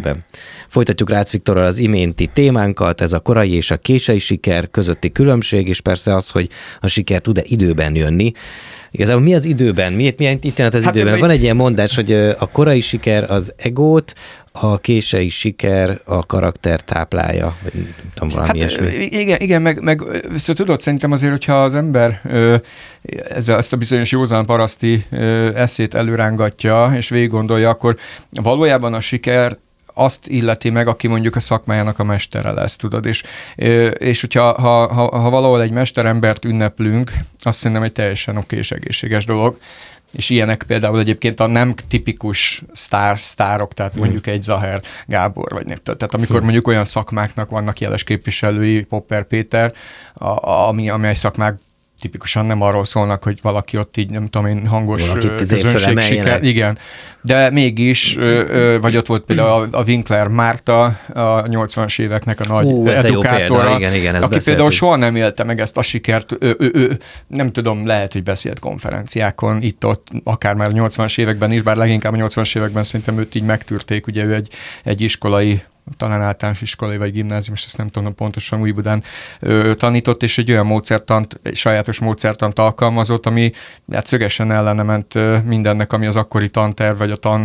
időben. Folytatjuk Rácz Viktorral az iménti témánkat, ez a korai és a késői siker közötti különbség, és persze az, hogy a siker tud-e időben jönni. Igazából mi az időben? Milyen itt jelent az időben? Van egy ilyen mondás, hogy a korai siker az egót, a késői siker a karakter táplálja, vagy nem tudom, valami ilyesmi. Igen, meg szóval tudod, szerintem azért, hogyha az ember ezt a bizonyos józan paraszti eszét előrángatja, és végig gondolja, akkor valójában a siker azt illeti meg, aki mondjuk a szakmájának a mestere lesz, tudod, és hogyha ha valahol egy mesterembert ünneplünk, azt szerintem egy teljesen oké és egészséges dolog, és ilyenek például egyébként a nem tipikus sztárok, tehát mondjuk egy Zaher Gábor, vagy nem tudom. Tehát amikor mondjuk olyan szakmáknak vannak jeles képviselői, Popper Péter, amely szakmák tipikusan nem arról szólnak, hogy valaki ott így, nem tudom én, hangos közönségsiker. Igen. De mégis, vagy ott volt például a Winkler Márta, a 80-as éveknek a nagy edukátora, igen, aki például soha nem élte meg ezt a sikert. Ő nem tudom, lehet, hogy beszélt konferenciákon, itt-ott, akár már a 80-as években is, bár leginkább a 80-as években szerintem őt így megtűrték, ugye ő egy iskolai, talán általános iskolai vagy gimnázium, és ezt nem tudom pontosan, Újbudán tanított, és egy olyan sajátos módszertant alkalmazott, ami hát szögesen ellene ment mindennek, ami az akkori tanterv, vagy a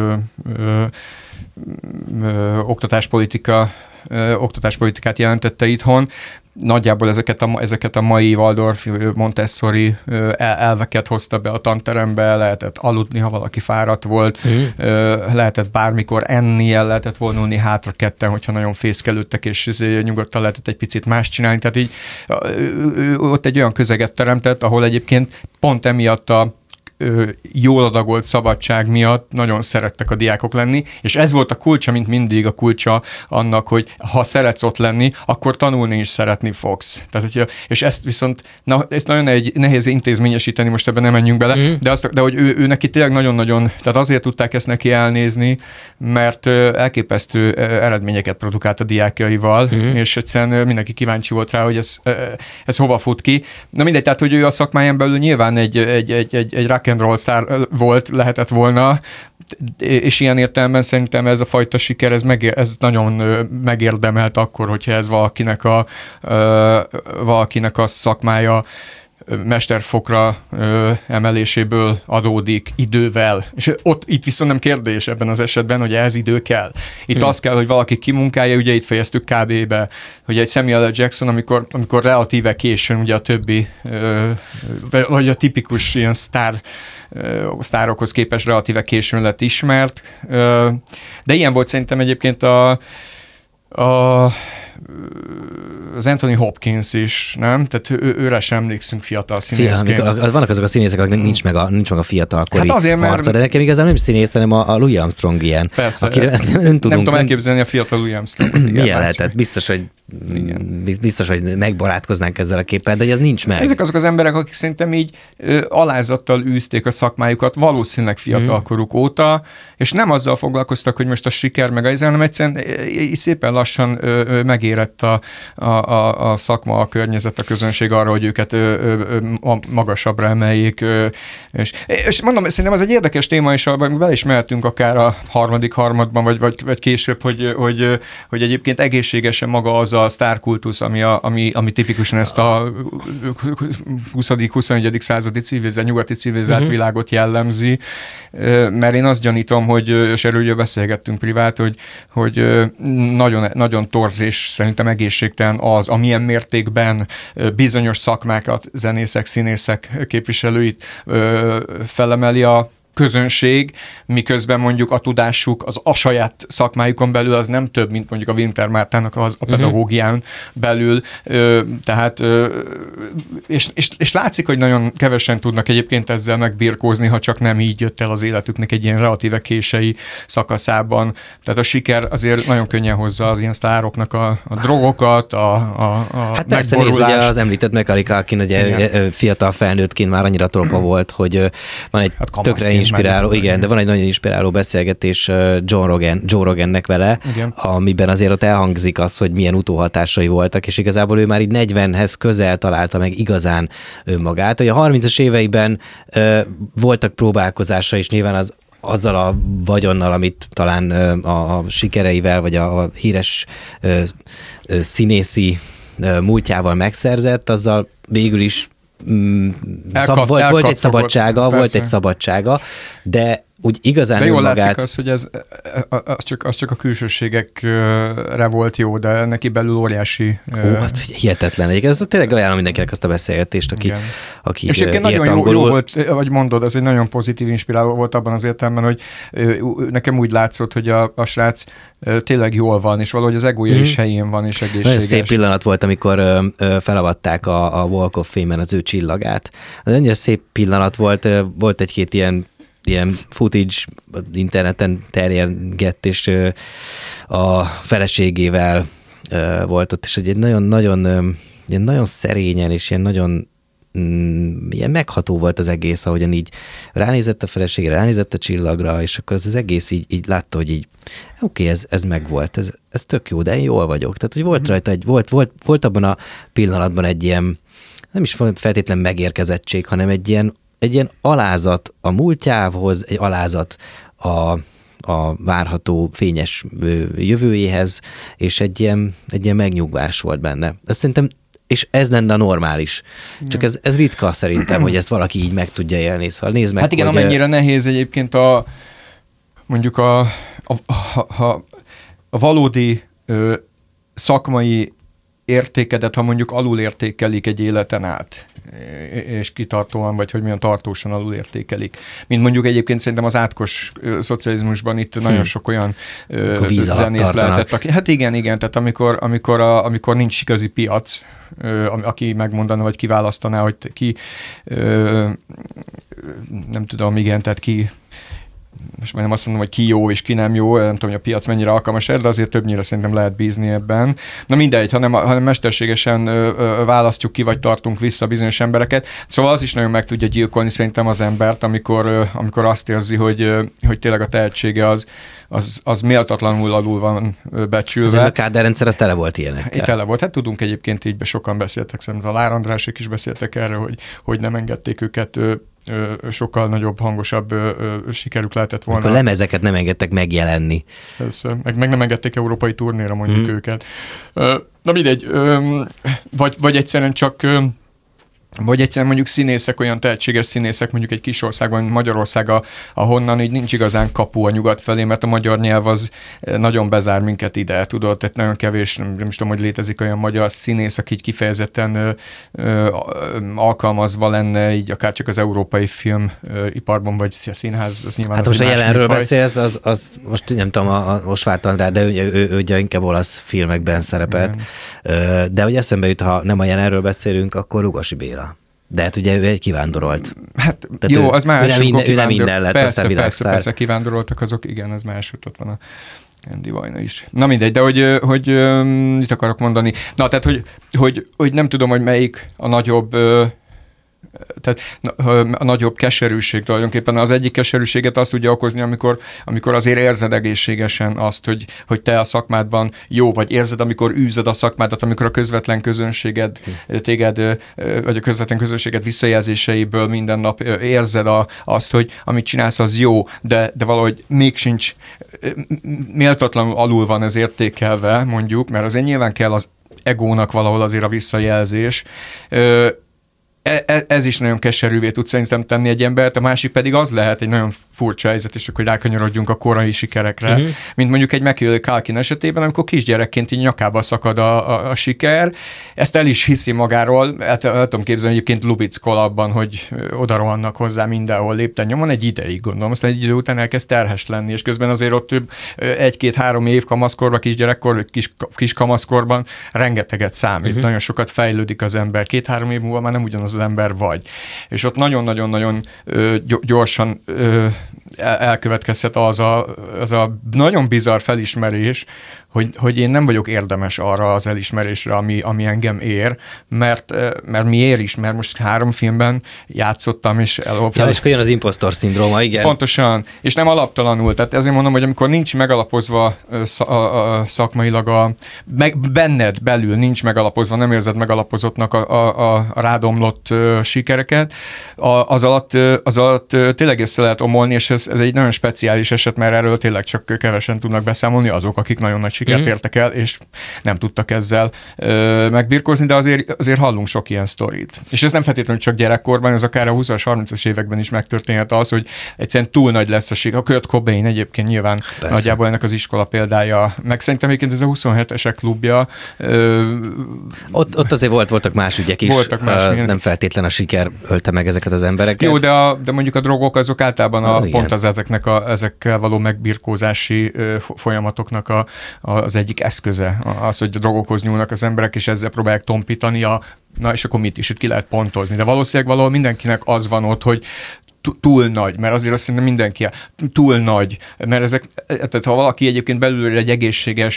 oktatáspolitikát jelentette itthon. Nagyjából ezeket a mai Waldorf, Montessori elveket hozta be a tanterembe, lehetett aludni, ha valaki fáradt volt, lehetett bármikor enni, el lehetett vonulni hátra ketten, hogyha nagyon fészkelődtek, és nyugodtan lehetett egy picit más csinálni. Tehát így ott egy olyan közeget teremtett, ahol egyébként pont emiatt a jól adagolt szabadság miatt nagyon szerettek a diákok lenni, és ez volt a kulcsa, mint mindig a kulcsa annak, hogy ha szeretsz ott lenni, akkor tanulni is szeretni fogsz. Tehát, és ezt viszont, ezt nagyon nehéz intézményesíteni, most ebben nem menjünk bele, de hogy ő neki tényleg nagyon-nagyon, tehát azért tudták ezt neki elnézni, mert elképesztő eredményeket produkált a diákjaival, és egyszerűen mindenki kíváncsi volt rá, hogy ez hova fut ki. Na mindegy, tehát, hogy ő a szakmáján belül nyilván egy rock and roll sztár lehetett volna, és ilyen értelemben szerintem ez a fajta siker, ez nagyon megérdemelt akkor, hogyha ez valakinek a szakmája mesterfokra emeléséből adódik idővel. És itt viszont nem kérdés ebben az esetben, hogy ehhez idő kell. Itt az kell, hogy valaki kimunkálja, ugye itt fejeztük kb-be, hogy egy Samuel L. Jackson, amikor relatíve későn ugye a többi, vagy a tipikus ilyen sztárokhoz képest relatíve későn lett ismert, de ilyen volt szerintem egyébként az Anthony Hopkins is, nem? Tehát őre sem emlékszünk fiatal színészként. Vannak azok a színészek, akik nincs meg a fiatalkori arca, de nekem igazán nem színész, hanem a Louis Armstrong ilyen. Persze. Nem tudom elképzelni a fiatal Louis Armstrongot. Milyen lehetett? Biztos, hogy megbarátkoznánk ezzel a képpel, de ez nincs meg. Ezek azok az emberek, akik szerintem így alázattal űzték a szakmájukat, valószínűleg fiatalkoruk óta, és nem azzal foglalkoztak, hogy most a siker meg az, hanem egyszerűen szépen lassan megérett a szakma, a környezet, a közönség arra, hogy őket magasabbra emeljék. És mondom, szerintem ez egy érdekes téma, és bele is mehetünk akár a harmadik harmadban, vagy később, hogy egyébként egészségesen maga az a sztárkultusz, ami tipikusan ezt a 20.-21. századi nyugati civilizált világot jellemzi, mert én azt gyanítom, és erről beszélgettünk privát, hogy nagyon, nagyon torz és szerintem egészségtelen az, amilyen mértékben bizonyos szakmákat, zenészek, színészek képviselőit felemeli a közönség, miközben mondjuk a tudásuk a saját szakmájukon belül az nem több, mint mondjuk a Winter Mártának a pedagógián belül. Tehát, és látszik, hogy nagyon kevesen tudnak egyébként ezzel megbirkózni, ha csak nem így jött el az életüknek egy ilyen relatíve kései szakaszában. Tehát a siker azért nagyon könnyen hozza az ilyen sztároknak a drogokat, hát persze nézd, ugye az említett Metallica, aki ugye fiatal felnőttként már annyira tropa volt, hogy van egy tökre inspiráló, igen, de van egy nagyon inspiráló beszélgetés Joe Rogannek vele, igen, amiben azért ott elhangzik az, hogy milyen utóhatásai voltak, és igazából ő már így 40-hez közel találta meg igazán önmagát. Hogy a 30-as éveiben voltak próbálkozása, és nyilván azzal a vagyonnal, amit talán a sikereivel, vagy a híres színészi múltjával megszerzett, azzal végül is volt egy szabadsága, de úgy igazán de jól látszik az, hogy az csak a külsőségekre volt jó, de neki belül óriási... Hát hihetetlen. Ez tényleg ajánlom mindenkinek azt a beszélgetést, aki és egyébként nagyon jó volt, vagy mondod, ez egy nagyon pozitív inspiráló volt abban az értelemben, hogy nekem úgy látszott, hogy a srác tényleg jól van, és valahogy az egója is helyén van, és egészséges. Nagyon szép pillanat volt, amikor felavatták a Walk of Fame-en az ő csillagát. Ez ennyire szép pillanat volt egy-két ilyen footage interneten terjedgett, és a feleségével volt ott, és egy nagyon szerényen, és ilyen megható volt az egész, ahogyan így ránézett a feleségre, ránézett a csillagra, és akkor az egész így látta, hogy így oké, ez megvolt, ez tök jó, de én jól vagyok. Tehát, hogy volt rajta volt abban a pillanatban egy ilyen, nem is feltétlen megérkezettség, hanem egy ilyen alázat a múltjához, egy alázat a várható fényes jövőjéhez, és egy ilyen megnyugvás volt benne. Ezt szerintem, és ez lenne a normális. Csak ez ritka szerintem, hogy ezt valaki így meg tudja élni. Szóval nézd meg, hát igen, amennyire nehéz egyébként mondjuk a valódi szakmai értékedet, ha mondjuk alulértékelik egy életen át, és kitartóan, vagy hogy milyen tartósan alulértékelik. Mint mondjuk egyébként szerintem az átkos szocializmusban itt nagyon sok olyan zenész lehetett. Hát igen, tehát amikor nincs igazi piac, aki megmondana, vagy kiválasztaná, hogy ki nem tudom, igen, tehát ki most már nem azt mondom, hogy ki jó és ki nem jó, nem tudom, hogy a piac mennyire alkalmas erre, de azért többnyire szerintem lehet bízni ebben. Na mindegy, hanem mesterségesen választjuk ki, vagy tartunk vissza bizonyos embereket. Szóval az is nagyon meg tudja gyilkolni szerintem az embert, amikor azt érzi, hogy tényleg a tehetsége az méltatlanul alul van becsülve. Ez a káderrendszer az tele volt ilyenekkel. Tele volt. Hát tudunk egyébként így, sokan beszéltek, szerintem a Lár Andrásék is beszéltek erről, hogy nem engedték őket, sokkal nagyobb, hangosabb sikerük lehetett volna. Akkor lemezeket nem engedtek megjelenni. Persze, meg nem engedték európai turnéra mondjuk őket. Na mindegy, vagy egyszerűen csak vagy egyszerűen mondjuk színészek, olyan tehetséges színészek, mondjuk egy kis országban, Magyarország, ahonnan így nincs igazán kapu a nyugat felé, mert a magyar nyelv az nagyon bezár minket ide, tudod, tehát nagyon kevés, nem is tudom, hogy létezik olyan magyar színész, aki így kifejezetten alkalmazva lenne, így akár csak az európai filmiparban, vagy a színház, az nyilván hát az most a jelenről beszélsz, az most nem tudom, a Osvárt András, de ő ugye inkább olasz filmekben szerepelt. De hogy eszembe jut, ha nem a jelenről beszélünk, akkor Rugasi Béla. De hát ugye ő egy kivándorolt. Hát jó, az más. Ő nem innen lett, aztán világsztár. Persze, kivándoroltak azok, igen, az más, ott van a Andy Vajna is. Na mindegy, de hogy mit akarok mondani? Na, tehát, hogy nem tudom, hogy melyik a nagyobb tehát a nagyobb keserűség tulajdonképpen. Az egyik keserűséget azt tudja okozni, amikor azért érzed egészségesen azt, hogy te a szakmádban jó vagy, érzed, amikor űzed a szakmádat, amikor a közvetlen közönséged téged, vagy a közvetlen közönséged visszajelzéseiből minden nap érzed azt, hogy amit csinálsz, az jó, de valahogy még sincs méltatlanul alul van ez értékelve, mondjuk, mert azért nyilván kell az egónak valahol azért a visszajelzés. Ez is nagyon keserűvé tud szerintem tenni egy embert, a másik pedig az lehet egy nagyon furcsa helyzet, és akkor rákanyarodjunk a korai sikerekre, mint mondjuk egy Macaulay Culkin esetében, amikor kisgyerekként így nyakába szakad a siker, ezt el is hiszi magáról, el tudom képzelni egyébként Lubitz Kolabban, hogy oda rohannak hozzá mindenhol lépten nyomon, egy ideig gondolom, aztán egy idő után elkezd terhes lenni, és közben azért ott több 1-2-3 év kamaszkorban, kisgyerekkor, kis kamaszkorban rengeteget számít, nagyon sokat fejlődik az ember, 2-3 év múlva már nem ugyanaz az ember vagy. És ott nagyon-nagyon-nagyon gyorsan elkövetkezhet az a nagyon bizarr felismerés, hogy én nem vagyok érdemes arra az elismerésre, ami engem ér, mert mi ér is, mert most 3 filmben játszottam, és és jön az impostor szindróma, igen. Pontosan, és nem alaptalanul. Tehát ezért mondom, hogy amikor nincs megalapozva szakmailag benned belül nincs megalapozva, nem érzed megalapozottnak a rádomlott aratott sikereket, az alatt tényleg össze lehet omolni, és ez egy nagyon speciális eset, mert erről tényleg csak kevesen tudnak beszámolni, azok, akik nagyon nagy sikert értek el, és nem tudtak ezzel megbirkózni, de azért hallunk sok ilyen sztorit. És ez nem feltétlenül csak gyerekkorban, ez akár a 20-as, 30-as években is megtörténhet az, hogy egyszerűen túl nagy lesz a siker. A Kurt Cobain egyébként nyilván nagyjából ennek az iskola példája, meg szerintem egyébként ez a 27-esek klubja. Ott azért voltak más ügyek is, nem feltétlen a siker ölte meg ezeket az embereket. Jó, de mondjuk a drogok azok általában pont ezekkel való megbirkózási folyamatoknak az egyik eszköze. Az, hogy drogokhoz nyúlnak az emberek, és ezzel próbálják tompítani na és akkor mit is itt ki lehet pontozni. De valószínűleg valahol mindenkinek az van ott, hogy túl nagy, mert azért azt szerintem mindenki túl nagy, mert tehát ha valaki egyébként belülről egy egészséges,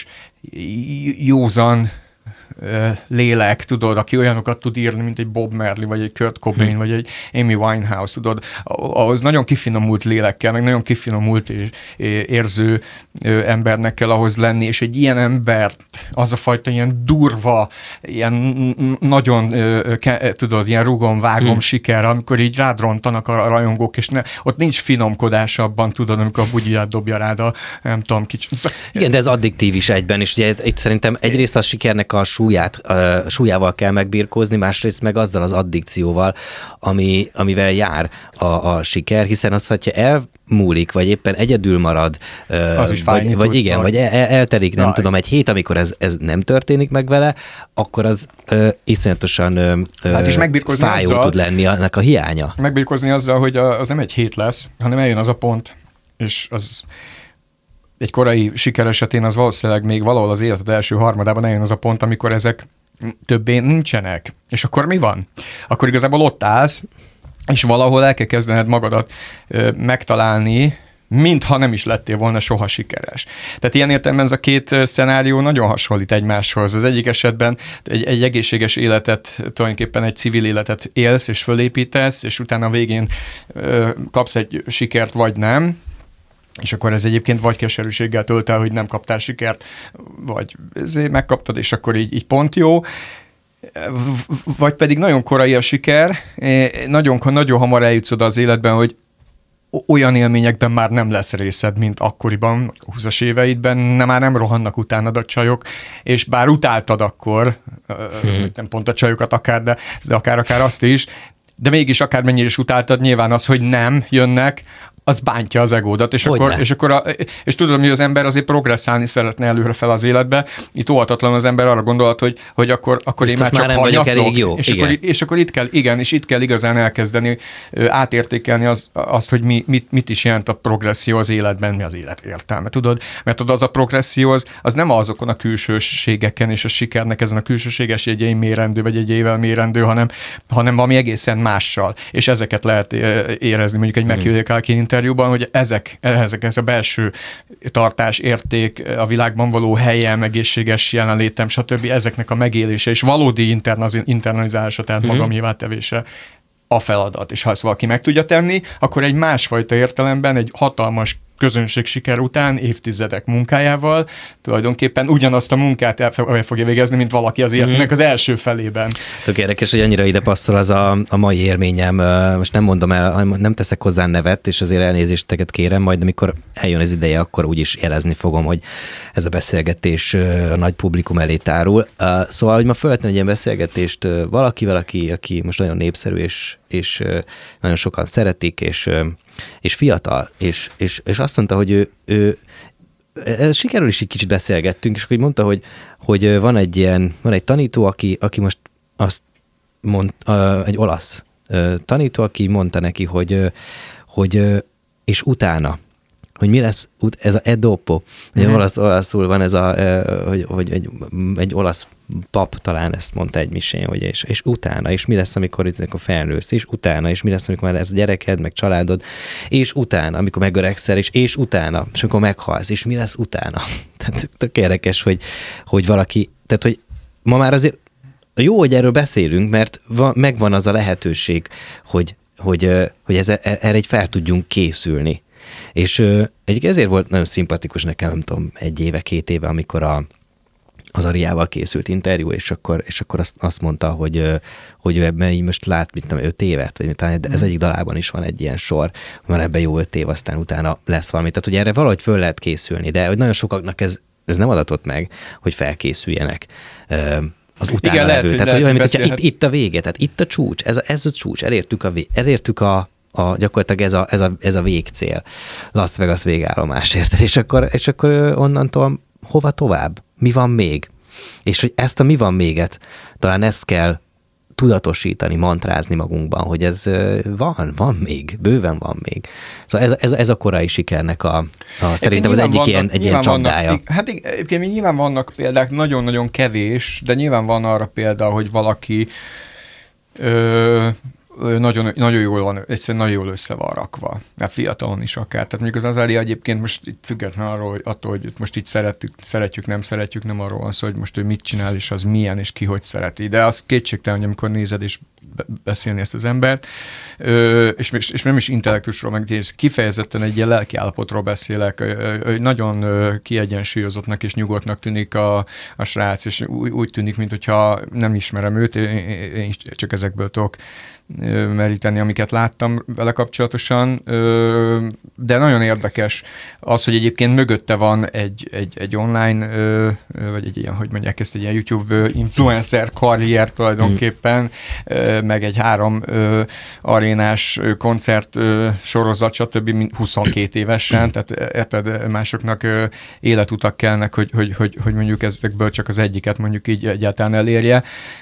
józan lélek, tudod, aki olyanokat tud írni, mint egy Bob Marley, vagy egy Kurt Cobain, vagy egy Amy Winehouse, tudod, ahhoz nagyon kifinomult lélekkel, meg nagyon kifinomult és érző embernek kell ahhoz lenni, és egy ilyen embert, az a fajta ilyen durva, ilyen nagyon, tudod, ilyen rugom-vágom siker, amikor így rád rontanak a rajongók, és ott nincs finomkodás abban, tudod, amikor a bugyját dobja rád nem tudom, kicsit. Igen, de ez addiktív is egyben, és ugye itt szerintem egyrészt a sikernek a súlyával kell megbirkózni, másrészt meg azzal az addikcióval, amivel jár a siker, hiszen az, hogyha elmúlik, vagy éppen egyedül marad, az is fájni vagy igen, vagy eltelik, nem tudom, egy hét, amikor ez nem történik meg vele, akkor az iszonyatosan fájó tud lenni annak a hiánya. Megbirkózni azzal, hogy az nem egy hét lesz, hanem eljön az a pont, és az egy korai siker esetén az valószínűleg még valahol az életed első harmadában eljön az a pont, amikor ezek többé nincsenek. És akkor mi van? Akkor igazából ott állsz, és valahol el kell kezdened magadat megtalálni, mintha nem is lettél volna soha sikeres. Tehát ilyen értelemben ez a két szenárió nagyon hasonlít egymáshoz. Az egyik esetben egy egészséges életet, tulajdonképpen egy civil életet élsz és fölépítesz, és utána a végén kapsz egy sikert, vagy nem, és akkor ez egyébként vagy keserűséggel tölt el, hogy nem kaptál sikert, vagy ezért megkaptad, és akkor így pont jó, vagy pedig nagyon korai a siker, nagyon hamar eljutsz oda az életben, hogy olyan élményekben már nem lesz részed, mint akkoriban, 20-as éveidben, már nem rohannak utánad a csajok, és bár utáltad akkor, nem pont a csajokat akár, de akár azt is, de mégis akármennyire is utáltad, nyilván az, hogy nem jönnek, az bántja az egódat, és tudom, hogy az ember azért progresszálni szeretne előre fel az életbe. Itt óhatatlan az ember arra gondolat, hogy akkor én már csak hanyatlok. És akkor itt kell igazán elkezdeni átértékelni azt, hogy mit is jelent a progresszió az életben, mi az élet értelme. Tudod? Mert az a progresszió az nem azokon a külsőségeken és a sikernek ezen a külsőséges jegyein mérendő, vagy jegyeivel mérendő, hanem valami egészen mással. És ezeket lehet érezni mondjuk egy Macaulay Culkin interjúban, hogy ez a belső tartás, érték, a világban való helyem, egészséges jelenlétem, stb. Ezeknek a megélése és valódi internalizálása, tehát magamévá tevése a feladat. És ha ezt valaki meg tudja tenni, akkor egy másfajta értelemben egy hatalmas közönség siker után, évtizedek munkájával tulajdonképpen ugyanazt a munkát el fogja végezni, mint valaki az életének az első felében. Tök érdekes, hogy annyira ide passzol az a mai élményem. Most nem mondom el, nem teszek hozzá nevet, és azért elnézésteket kérem, majd amikor eljön az ideje, akkor úgyis jelezni fogom, hogy ez a beszélgetés a nagy publikum elé tárul. Szóval, hogy ma felvettem egy ilyen beszélgetést valakivel, aki most nagyon népszerű, és nagyon sokan szeretik, és fiatal, és azt mondta, hogy ő sikerül is egy kicsit beszélgettünk, és akkor mondta, hogy van egy tanító, aki most azt mond, egy olasz tanító, aki mondta neki, hogy és utána, hogy mi lesz ez a dopo. Olaszul van ez hogy egy olasz pap talán ezt mondta egy misén, hogy és utána, és mi lesz, amikor felnősz, és utána, és mi lesz, amikor már lesz gyereked, meg családod, és utána, amikor megöregszel, és utána, és amikor meghalsz, és mi lesz utána. Tehát tök érdekes, hogy valaki, tehát hogy ma már azért jó, hogy erről beszélünk, mert megvan az a lehetőség, hogy erre egy fel tudjunk készülni. És egyik ezért volt nagyon szimpatikus nekem, nem tudom, 1 éve, 2 éve, amikor az Ariával készült interjú, és akkor azt mondta, hogy ő ebben így most lát, mit tudom, 5 évet, vagy talán ez egyik dalában is van egy ilyen sor, van ebben jó 5 év, aztán utána lesz valami. Tehát, hogy erre valahogy föl lehet készülni, de hogy nagyon sokaknak ez nem adatott meg, hogy felkészüljenek az utána igen, levő. Lehet, tehát, hogy olyan, mint itt a vége, tehát itt a csúcs, ez a csúcs, elértük gyakorlatilag ez a végcél, Las Vegas végállomásért, és akkor onnantól hova tovább? Mi van még? És hogy ezt a mi van méget, talán ezt kell tudatosítani, mantrázni magunkban, hogy ez van még, bőven van még. Szóval ez a korai sikernek szerintem az egyik ilyen csapdája. Hát egyébként nyilván vannak példák, nagyon-nagyon kevés, de nyilván van arra példa, hogy valaki nagyon jól van, egyszerűen nagyon jól össze van rakva. De fiatalon is akár. Tehát mondjuk az Azaria egyébként most itt független attól, hogy most itt szeretjük, nem arról van szó, hogy most ő mit csinál, és az milyen, és ki hogy szereti. De az kétségtelen, hogy amikor nézed és beszélni ezt az embert, és nem is intellektusról, meg kifejezetten egy ilyen lelkiállapotról beszélek, nagyon kiegyensúlyozottnak és nyugodtnak tűnik a srác, és úgy tűnik, mintha nem ismerem őt, én csak ezekből tudok meríteni, amiket láttam vele kapcsolatosan, de nagyon érdekes az, hogy egyébként mögötte van egy online, vagy egy ilyen, hogy mondják ezt, egy ilyen YouTube influencer karrier tulajdonképpen, meg egy 3 arénás koncert sorozat, stb. 22 évesen, tehát másoknak életutak kellnek, hogy mondjuk ezekből csak az egyiket mondjuk így egyáltalán elérje.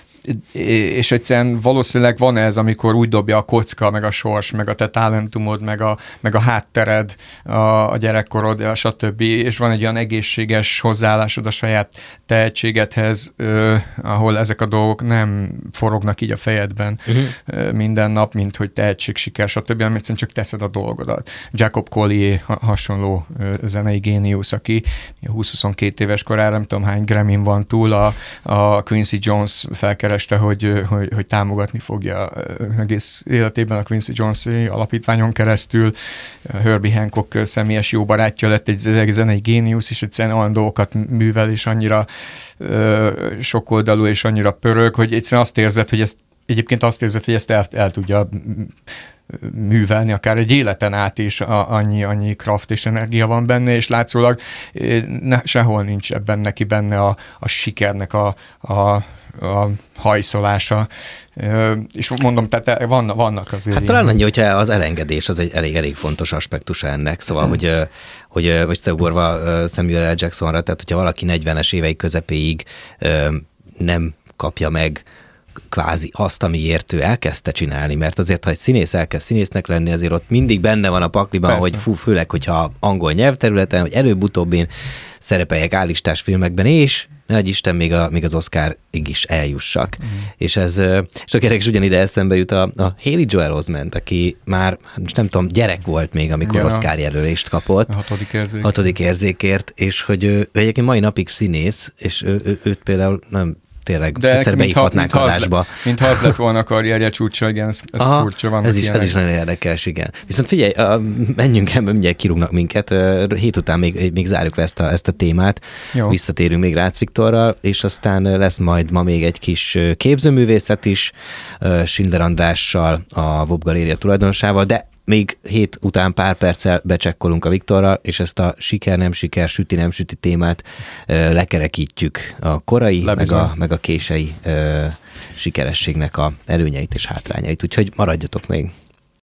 És egyszerűen valószínűleg van ez, amikor úgy dobja a kocka, meg a sors, meg a te talentumod, meg a háttered, a gyerekkorod, stb. És van egy olyan egészséges hozzáállásod a saját tehetségedhez, ahol ezek a dolgok nem forognak így a fejedben minden nap, mint hogy tehetség, siker, stb., hanem egyszerűen csak teszed a dolgodat. Jacob Collier hasonló zenei géniusz, aki 20-22 éves korára, nem tudom hány Grammy-n van túl, a Quincy Jones felkereste, hogy támogatni fogja egész életében a Quincy Jones alapítványon keresztül. Herbie Hancock személyes jó barátja lett, egy zenei géniusz, és egyszerűen olyan dolgokat művel, és annyira sokoldalú, és annyira pörög, hogy egyszerűen azt érzed, hogy ezt el tudja művelni, akár egy életen át is annyi kraft és energia van benne, és látszólag sehol nincs neki benne a sikernek a hajszolása. És mondom, tehát vannak azért. Hát talán annyi, hogyha az elengedés az egy elég fontos aspektusa ennek, szóval, hogy most tegorva Samuel L. Jacksonra, tehát hogyha valaki 40-es évei közepéig nem kapja meg kvázi azt, amiért ő elkezdte csinálni, mert azért, ha egy színész elkezd színésznek lenni, azért ott mindig benne van a pakliban, persze, hogy főleg, hogyha angol nyelvterületen, hogy előbb-utóbb én szerepeljek állistás filmekben, és nagy Isten, még az Oscarig is eljussak. És ez, és a kerek is ugyanide eszembe jut a Haley Joel Osment, aki már, nem tudom, gyerek volt még, amikor Oscar jelölést kapott. A 6. érzékért, és hogy ő egyébként mai napig színész, és őt például nem tényleg egyszer beívhatnánk adásba. Mintha az lett volna a karrierje csúcsa, igen, ez furcsa van. Ez is nagyon érdekes, igen. Viszont figyelj, menjünk ebbe, mindjárt kirúgnak minket, hét után még zárjuk le ezt a témát, jó. Visszatérünk még Rácz Viktorral, és aztán lesz majd ma még egy kis képzőművészet is, Schindler Andrással, a VOB Galéria tulajdonosával, de még hét után pár perccel becsekkolunk a Viktorral, és ezt a siker-nem siker, süti-nem süti témát lekerekítjük. A korai, meg a kései sikerességnek a előnyeit és hátrányait. Úgyhogy maradjatok még.